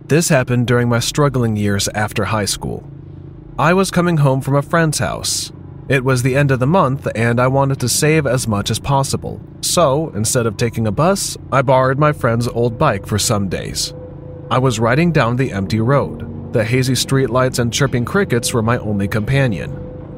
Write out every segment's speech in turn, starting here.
This happened during my struggling years after high school. I was coming home from a friend's house. It was the end of the month and I wanted to save as much as possible. So, instead of taking a bus, I borrowed my friend's old bike for some days. I was riding down the empty road. The hazy streetlights and chirping crickets were my only companion.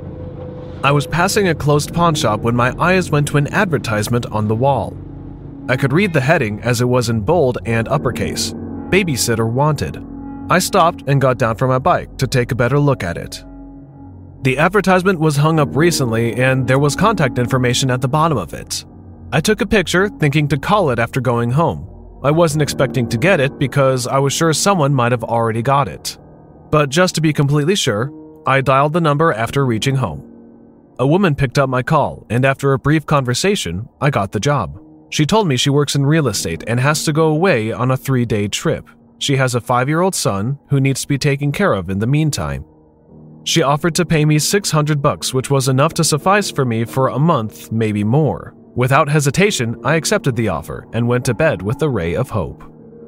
I was passing a closed pawn shop when my eyes went to an advertisement on the wall. I could read the heading as it was in bold and uppercase: Babysitter Wanted. I stopped and got down from my bike to take a better look at it. The advertisement was hung up recently and there was contact information at the bottom of it. I took a picture thinking to call it after going home. I wasn't expecting to get it because I was sure someone might have already got it. But just to be completely sure, I dialed the number after reaching home. A woman picked up my call and after a brief conversation, I got the job. She told me she works in real estate and has to go away on a 3-day trip. She has a 5-year-old son who needs to be taken care of in the meantime. She offered to pay me $600, which was enough to suffice for me for a month, maybe more. Without hesitation, I accepted the offer and went to bed with a ray of hope.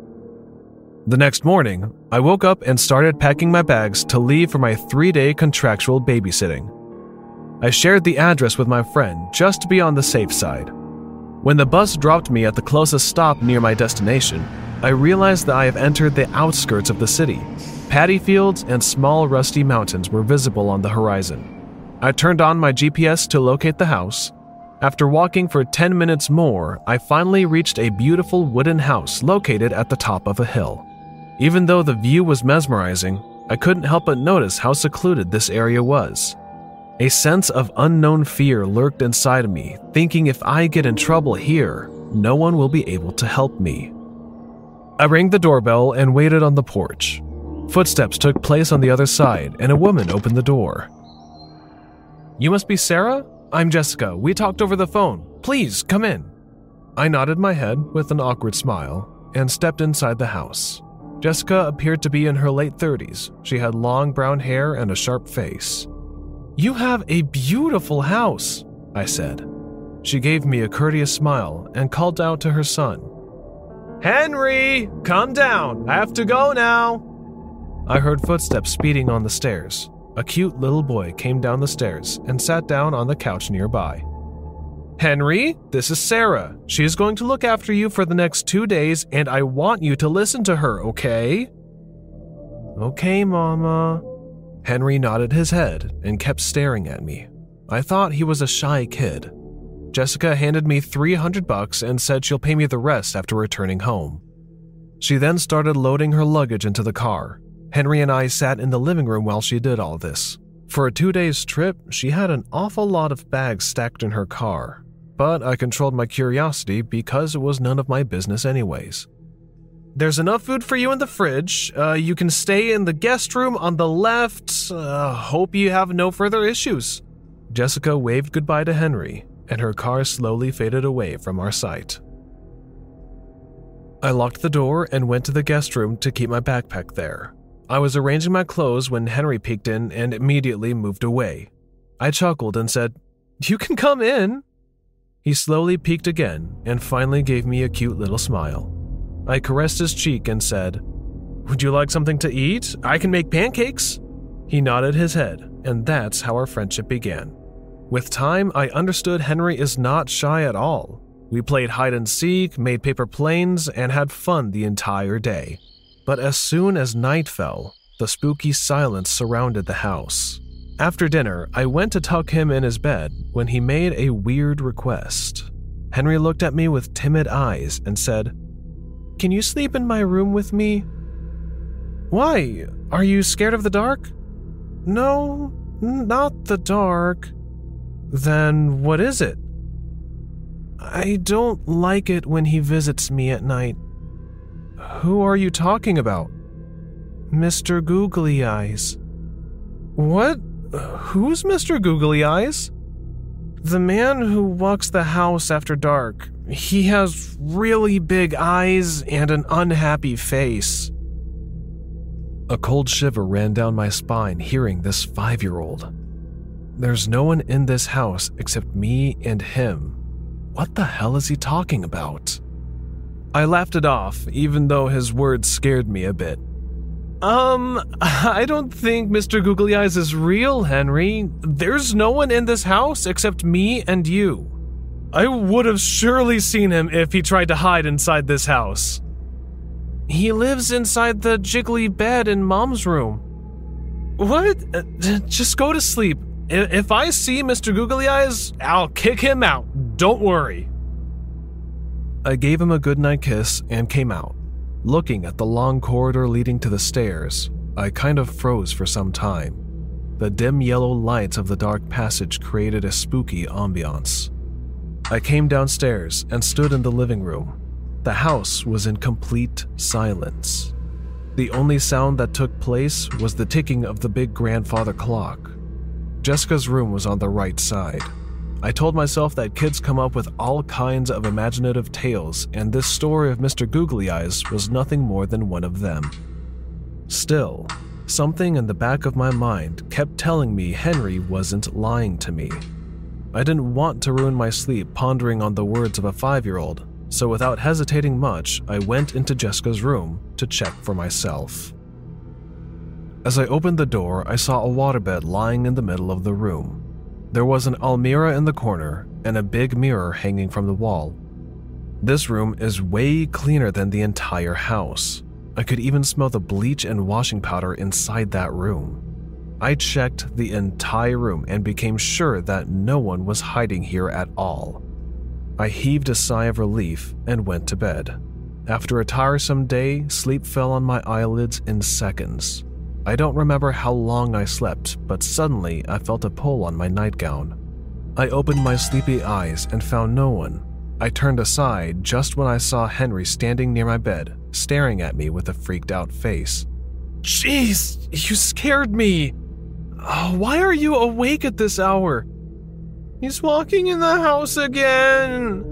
The next morning, I woke up and started packing my bags to leave for my 3-day contractual babysitting. I shared the address with my friend just to be on the safe side. When the bus dropped me at the closest stop near my destination, I realized that I have entered the outskirts of the city. Paddy fields and small rusty mountains were visible on the horizon. I turned on my GPS to locate the house. After walking for 10 minutes more, I finally reached a beautiful wooden house located at the top of a hill. Even though the view was mesmerizing, I couldn't help but notice how secluded this area was. A sense of unknown fear lurked inside of me, thinking if I get in trouble here, no one will be able to help me. I rang the doorbell and waited on the porch. Footsteps took place on the other side, and a woman opened the door. "You must be Sarah? I'm Jessica. We talked over the phone. Please, come in." I nodded my head with an awkward smile and stepped inside the house. Jessica appeared to be in her late 30s. She had long brown hair and a sharp face. "You have a beautiful house," I said. She gave me a courteous smile and called out to her son. "Henry, come down. I have to go now." I heard footsteps speeding on the stairs. A cute little boy came down the stairs and sat down on the couch nearby. "Henry, this is Sarah. She is going to look after you for the next 2 days, and I want you to listen to her, okay?" "Okay, Mama." Henry nodded his head and kept staring at me. I thought he was a shy kid. Jessica handed me $300 and said she'll pay me the rest after returning home. She then started loading her luggage into the car. Henry and I sat in the living room while she did all this. For a 2-day trip, she had an awful lot of bags stacked in her car, but I controlled my curiosity because it was none of my business anyways. "There's enough food for you in the fridge. You can stay in the guest room on the left. Hope you have no further issues." Jessica waved goodbye to Henry, and her car slowly faded away from our sight. I locked the door and went to the guest room to keep my backpack there. I was arranging my clothes when Henry peeked in and immediately moved away. I chuckled and said, "You can come in." He slowly peeked again and finally gave me a cute little smile. I caressed his cheek and said, "Would you like something to eat? I can make pancakes." He nodded his head, and that's how our friendship began. With time, I understood Henry is not shy at all. We played hide and seek, made paper planes, and had fun the entire day. But as soon as night fell, the spooky silence surrounded the house. After dinner, I went to tuck him in his bed when he made a weird request. Henry looked at me with timid eyes and said, "Can you sleep in my room with me?" "Why? Are you scared of the dark?" "No, not the dark." "Then what is it?" "I don't like it when he visits me at night." "Who are you talking about?" "Mr. Googly Eyes." "What? Who's Mr. Googly Eyes?" "The man who walks the house after dark. He has really big eyes and an unhappy face." A cold shiver ran down my spine hearing this 5-year-old. There's no one in this house except me and him. What the hell is he talking about? I laughed it off, even though his words scared me a bit. I don't think Mr. Googly Eyes is real, Henry. There's no one in this house except me and you. I would have surely seen him if he tried to hide inside this house. He lives inside the jiggly bed in Mom's room. What? Just go to sleep. If I see Mr. Googly Eyes, I'll kick him out. Don't worry. I gave him a goodnight kiss and came out. Looking at the long corridor leading to the stairs, I kind of froze for some time. The dim yellow lights of the dark passage created a spooky ambiance. I came downstairs and stood in the living room. The house was in complete silence. The only sound that took place was the ticking of the big grandfather clock. Jessica's room was on the right side. I told myself that kids come up with all kinds of imaginative tales, and this story of Mr. Googly Eyes was nothing more than one of them. Still, something in the back of my mind kept telling me Henry wasn't lying to me. I didn't want to ruin my sleep pondering on the words of a 5-year-old, so without hesitating much, I went into Jessica's room to check for myself. As I opened the door, I saw a waterbed lying in the middle of the room. There was an almirah in the corner and a big mirror hanging from the wall. This room is way cleaner than the entire house. I could even smell the bleach and washing powder inside that room. I checked the entire room and became sure that no one was hiding here at all. I heaved a sigh of relief and went to bed. After a tiresome day, sleep fell on my eyelids in seconds. I don't remember how long I slept, but suddenly I felt a pull on my nightgown. I opened my sleepy eyes and found no one. I turned aside just when I saw Henry standing near my bed, staring at me with a freaked out face. Jeez, you scared me! Why are you awake at this hour? He's walking in the house again!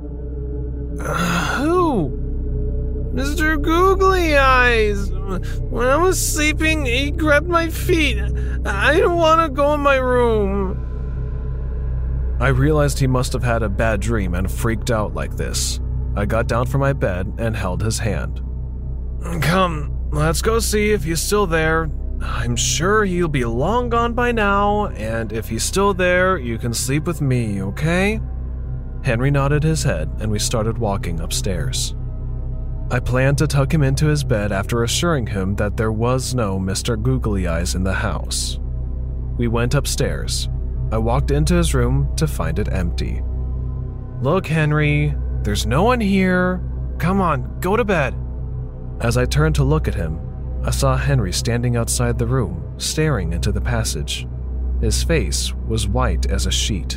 Who? Mr. Googly Eyes! When I was sleeping, he grabbed my feet. I didn't want to go in my room. I realized he must have had a bad dream and freaked out like this. I got down from my bed and held his hand. Come, let's go see if he's still there. I'm sure he'll be long gone by now, and if he's still there, you can sleep with me, okay? Henry nodded his head and we started walking upstairs. I planned to tuck him into his bed after assuring him that there was no Mr. Googly Eyes in the house. We went upstairs. I walked into his room to find it empty. Look, Henry, there's no one here. Come on, go to bed. As I turned to look at him, I saw Henry standing outside the room, staring into the passage. His face was white as a sheet.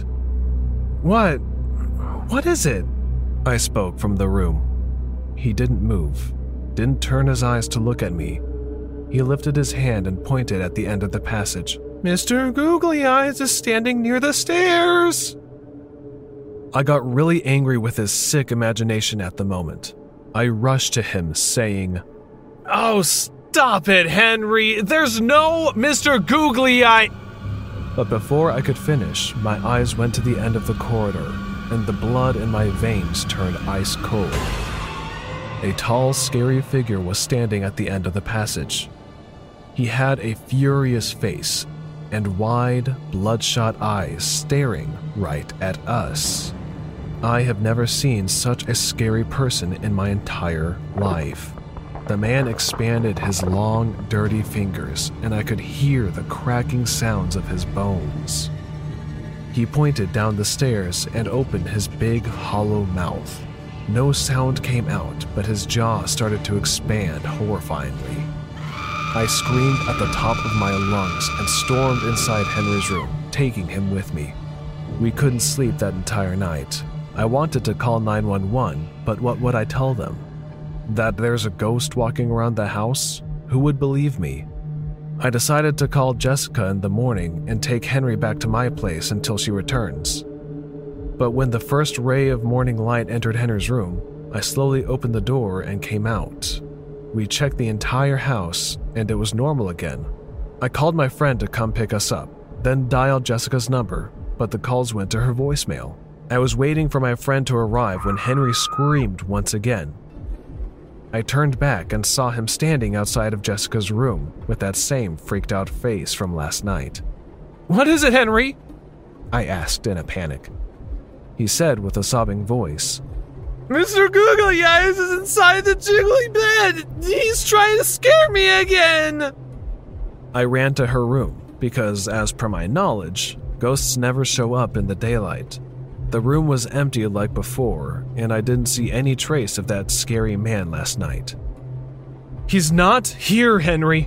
What is it? I spoke from the room. He didn't move, didn't turn his eyes to look at me. He lifted his hand and pointed at the end of the passage. Mr. Googly Eyes is standing near the stairs! I got really angry with his sick imagination at the moment. I rushed to him, saying, Oh, stop it, Henry! There's no Mr. Googly Eye! But before I could finish, my eyes went to the end of the corridor, and the blood in my veins turned ice cold. A tall, scary figure was standing at the end of the passage. He had a furious face and wide, bloodshot eyes staring right at us. I have never seen such a scary person in my entire life. The man expanded his long, dirty fingers, and I could hear the cracking sounds of his bones. He pointed down the stairs and opened his big, hollow mouth. No sound came out, but his jaw started to expand horrifyingly. I screamed at the top of my lungs and stormed inside Henry's room, taking him with me. We couldn't sleep that entire night. I wanted to call 911, but what would I tell them? That there's a ghost walking around the house? Who would believe me? I decided to call Jessica in the morning and take Henry back to my place until she returns. But when the first ray of morning light entered Henry's room, I slowly opened the door and came out. We checked the entire house, and it was normal again. I called my friend to come pick us up, then dialed Jessica's number, but the calls went to her voicemail. I was waiting for my friend to arrive when Henry screamed once again. I turned back and saw him standing outside of Jessica's room with that same freaked out face from last night. "What is it, Henry?" I asked in a panic. He said with a sobbing voice, "Mr. Googly Eyes is inside the jiggly bed! He's trying to scare me again!" I ran to her room because, as per my knowledge, ghosts never show up in the daylight. The room was empty like before, and I didn't see any trace of that scary man last night. "He's not here, Henry."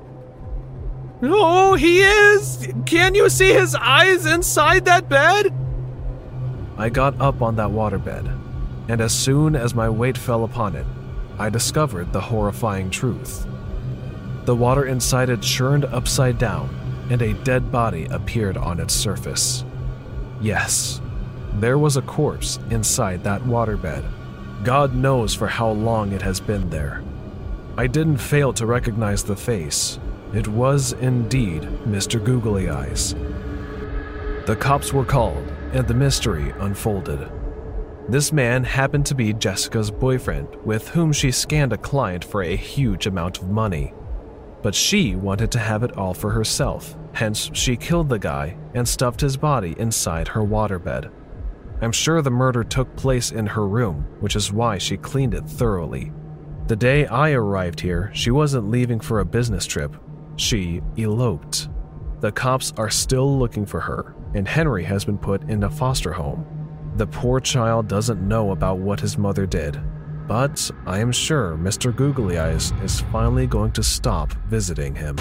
"Oh, he is! Can you see his eyes inside that bed?" I got up on that waterbed, and as soon as my weight fell upon it, I discovered the horrifying truth. The water inside it churned upside down, and a dead body appeared on its surface. Yes, there was a corpse inside that waterbed. God knows for how long it has been there. I didn't fail to recognize the face. It was indeed Mr. Googly Eyes. The cops were called, and the mystery unfolded. This man happened to be Jessica's boyfriend, with whom she scanned a client for a huge amount of money. But she wanted to have it all for herself, hence she killed the guy and stuffed his body inside her waterbed. I'm sure the murder took place in her room, which is why she cleaned it thoroughly. The day I arrived here, she wasn't leaving for a business trip. She eloped. The cops are still looking for her, and Henry has been put in a foster home. The poor child doesn't know about what his mother did, but I am sure Mr. Googly Eyes is finally going to stop visiting him.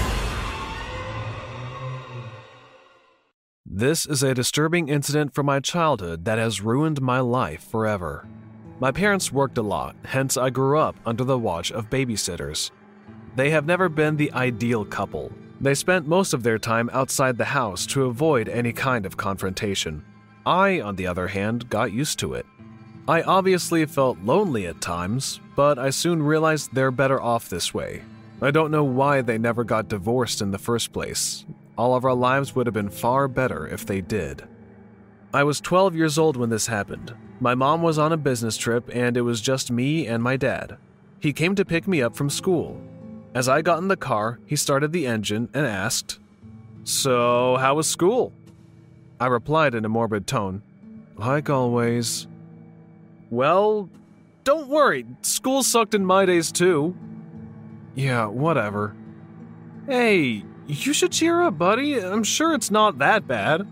This is a disturbing incident from my childhood that has ruined my life forever. My parents worked a lot, hence I grew up under the watch of babysitters. They have never been the ideal couple. They spent most of their time outside the house to avoid any kind of confrontation. I, on the other hand, got used to it. I obviously felt lonely at times, but I soon realized they're better off this way. I don't know why they never got divorced in the first place. All of our lives would have been far better if they did. I was 12 years old when this happened. My mom was on a business trip and it was just me and my dad. He came to pick me up from school. As I got in the car, he started the engine and asked, "So, how was school?" I replied in a morbid tone, "Like always." "Well, don't worry, school sucked in my days too." "Yeah, whatever." "Hey, you should cheer up, buddy. I'm sure it's not that bad."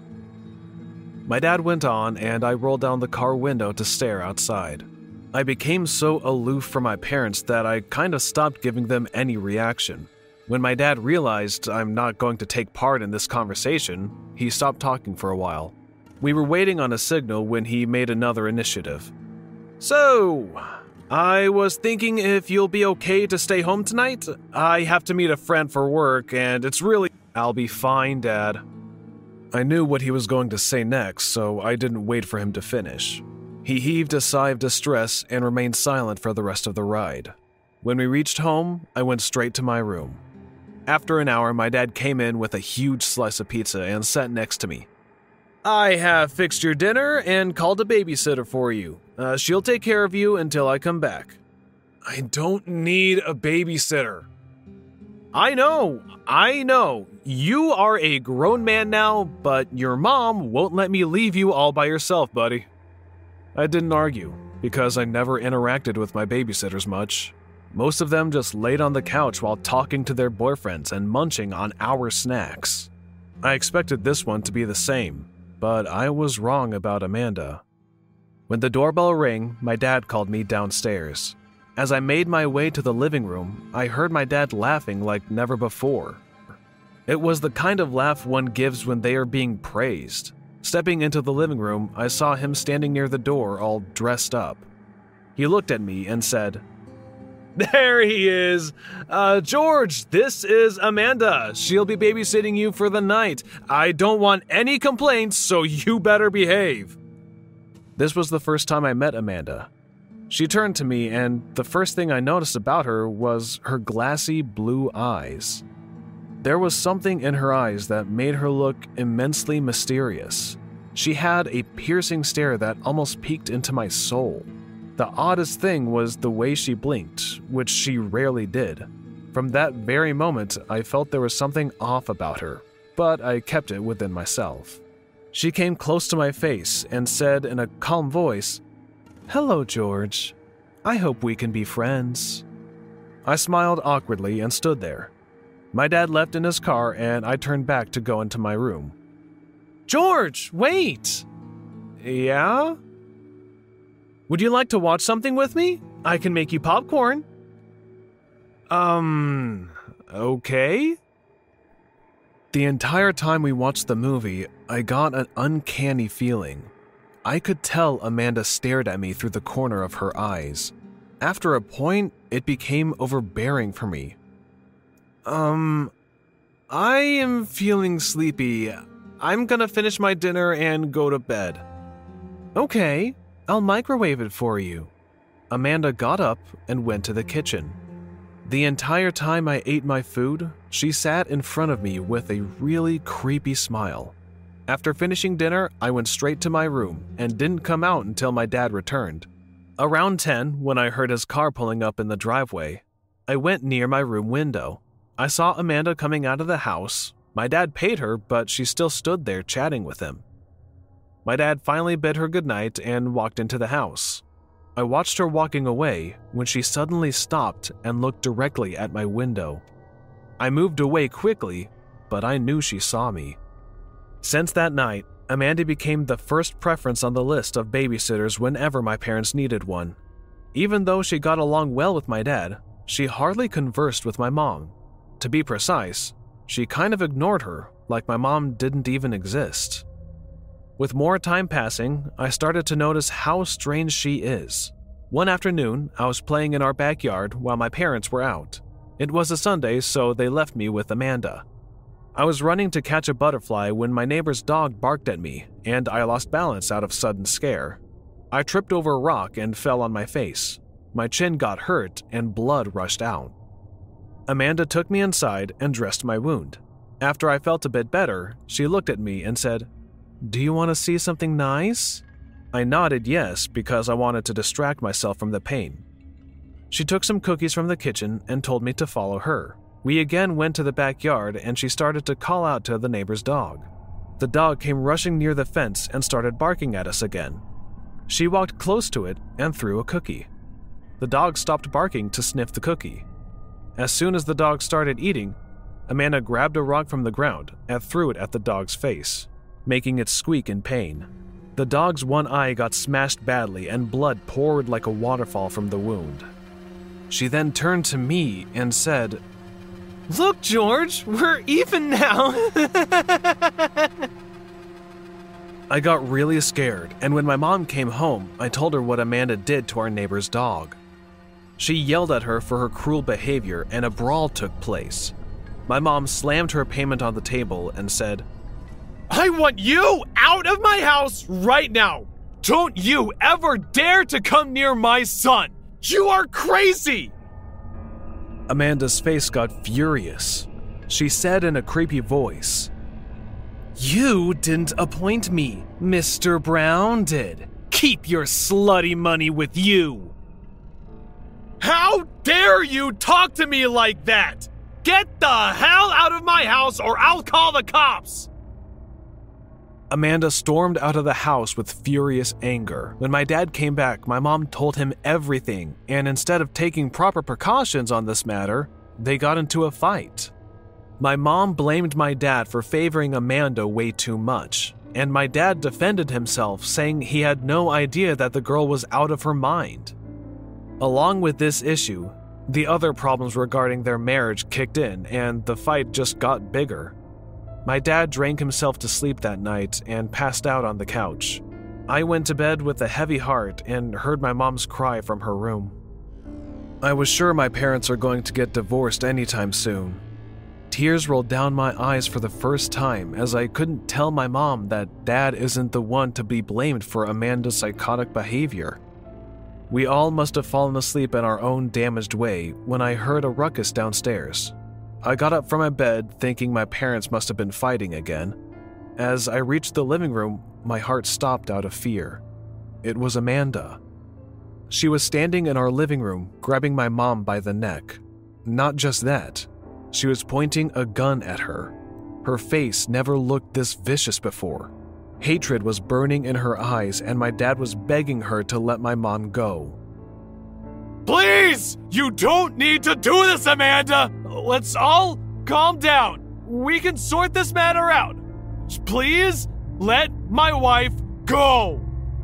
My dad went on, and I rolled down the car window to stare outside. I became so aloof from my parents that I kind of stopped giving them any reaction. When my dad realized I'm not going to take part in this conversation, he stopped talking for a while. We were waiting on a signal when he made another initiative. "So, I was thinking if you'll be okay to stay home tonight. I have to meet a friend for work, and it's really—" "I'll be fine, Dad." I knew what he was going to say next, so I didn't wait for him to finish. He heaved a sigh of distress and remained silent for the rest of the ride. When we reached home, I went straight to my room. After an hour, my dad came in with a huge slice of pizza and sat next to me. "I have fixed your dinner and called a babysitter for you. She'll take care of you until I come back." "I don't need a babysitter." I know. You are a grown man now, but your mom won't let me leave you all by yourself, buddy." I didn't argue, because I never interacted with my babysitters much. Most of them just laid on the couch while talking to their boyfriends and munching on our snacks. I expected this one to be the same, but I was wrong about Amanda. When the doorbell rang, my dad called me downstairs. As I made my way to the living room, I heard my dad laughing like never before. It was the kind of laugh one gives when they are being praised. Stepping into the living room, I saw him standing near the door all dressed up. He looked at me and said, "There he is. George, this is Amanda. She'll be babysitting you for the night. I don't want any complaints, so you better behave." This was the first time I met Amanda. She turned to me, and the first thing I noticed about her was her glassy blue eyes. There was something in her eyes that made her look immensely mysterious. She had a piercing stare that almost peeked into my soul. The oddest thing was the way she blinked, which she rarely did. From that very moment, I felt there was something off about her, but I kept it within myself. She came close to my face and said in a calm voice, "Hello, George. I hope we can be friends." I smiled awkwardly and stood there. My dad left in his car and I turned back to go into my room. "George, wait!" "Yeah?" "Would you like to watch something with me? I can make you popcorn." Okay. The entire time we watched the movie, I got an uncanny feeling. I could tell Amanda stared at me through the corner of her eyes. After a point, it became overbearing for me. I am feeling sleepy. I'm gonna finish my dinner and go to bed." "Okay, I'll microwave it for you." Amanda got up and went to the kitchen. The entire time I ate my food, she sat in front of me with a really creepy smile. After finishing dinner, I went straight to my room and didn't come out until my dad returned. Around 10, when I heard his car pulling up in the driveway, I went near my room window. I saw Amanda coming out of the house. My dad paid her, but she still stood there chatting with him. My dad finally bid her goodnight and walked into the house. I watched her walking away when she suddenly stopped and looked directly at my window. I moved away quickly, but I knew she saw me. Since that night, Amanda became the first preference on the list of babysitters whenever my parents needed one. Even though she got along well with my dad, she hardly conversed with my mom. To be precise, she kind of ignored her, like my mom didn't even exist. With more time passing, I started to notice how strange she is. One afternoon, I was playing in our backyard while my parents were out. It was a Sunday, so they left me with Amanda. I was running to catch a butterfly when my neighbor's dog barked at me, and I lost balance out of sudden scare. I tripped over a rock and fell on my face. My chin got hurt and blood rushed out. Amanda took me inside and dressed my wound. After I felt a bit better, she looked at me and said, "Do you want to see something nice?" I nodded yes because I wanted to distract myself from the pain. She took some cookies from the kitchen and told me to follow her. We again went to the backyard and she started to call out to the neighbor's dog. The dog came rushing near the fence and started barking at us again. She walked close to it and threw a cookie. The dog stopped barking to sniff the cookie. As soon as the dog started eating, Amanda grabbed a rock from the ground and threw it at the dog's face, making it squeak in pain. The dog's one eye got smashed badly and blood poured like a waterfall from the wound. She then turned to me and said, "Look, George, we're even now." I got really scared, and when my mom came home, I told her what Amanda did to our neighbor's dog. She yelled at her for her cruel behavior and a brawl took place. My mom slammed her payment on the table and said, "I want you out of my house right now! Don't you ever dare to come near my son! You are crazy!" Amanda's face got furious. She said in a creepy voice, "You didn't appoint me, Mr. Brown did. Keep your slutty money with you." "How dare you talk to me like that? Get the hell out of my house or I'll call the cops!" Amanda stormed out of the house with furious anger. When my dad came back, my mom told him everything, and instead of taking proper precautions on this matter, they got into a fight. My mom blamed my dad for favoring Amanda way too much, and my dad defended himself, saying he had no idea that the girl was out of her mind. Along with this issue, the other problems regarding their marriage kicked in, and the fight just got bigger. My dad drank himself to sleep that night and passed out on the couch. I went to bed with a heavy heart and heard my mom's cry from her room. I was sure my parents are going to get divorced anytime soon. Tears rolled down my eyes for the first time as I couldn't tell my mom that Dad isn't the one to be blamed for Amanda's psychotic behavior. We all must have fallen asleep in our own damaged way when I heard a ruckus downstairs. I got up from my bed thinking my parents must have been fighting again. As I reached the living room, my heart stopped out of fear. It was Amanda. She was standing in our living room, grabbing my mom by the neck. Not just that, she was pointing a gun at her. Her face never looked this vicious before. Hatred was burning in her eyes, and my dad was begging her to let my mom go. Please! You don't need to do this, Amanda! Let's all calm down. We can sort this matter out. Please let my wife go.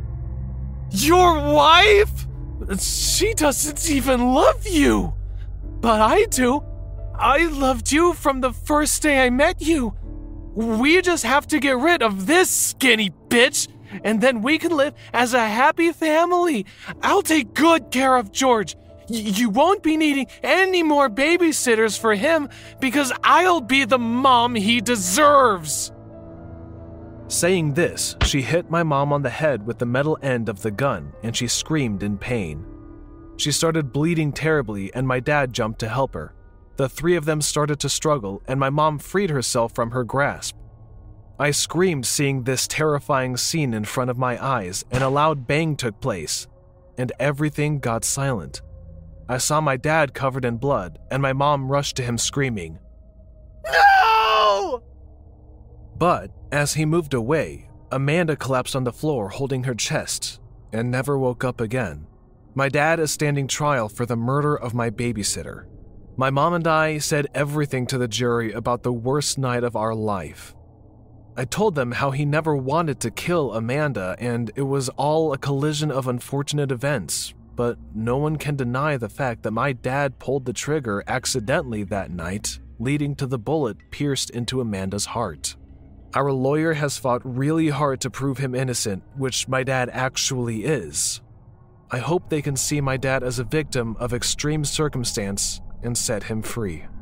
Your wife? She doesn't even love you. But I do. I loved you from the first day I met you. We just have to get rid of this skinny bitch, and then we can live as a happy family. I'll take good care of George. You won't be needing any more babysitters for him because I'll be the mom he deserves. Saying this, she hit my mom on the head with the metal end of the gun, and she screamed in pain. She started bleeding terribly, and my dad jumped to help her. The three of them started to struggle, and my mom freed herself from her grasp. I screamed seeing this terrifying scene in front of my eyes, and a loud bang took place, and everything got silent. I saw my dad covered in blood, and my mom rushed to him screaming, "No!" But as he moved away, Amanda collapsed on the floor holding her chest and never woke up again. My dad is standing trial for the murder of my babysitter. My mom and I said everything to the jury about the worst night of our life. I told them how he never wanted to kill Amanda and it was all a collision of unfortunate events, but no one can deny the fact that my dad pulled the trigger accidentally that night, leading to the bullet pierced into Amanda's heart. Our lawyer has fought really hard to prove him innocent, which my dad actually is. I hope they can see my dad as a victim of extreme circumstance and set him free.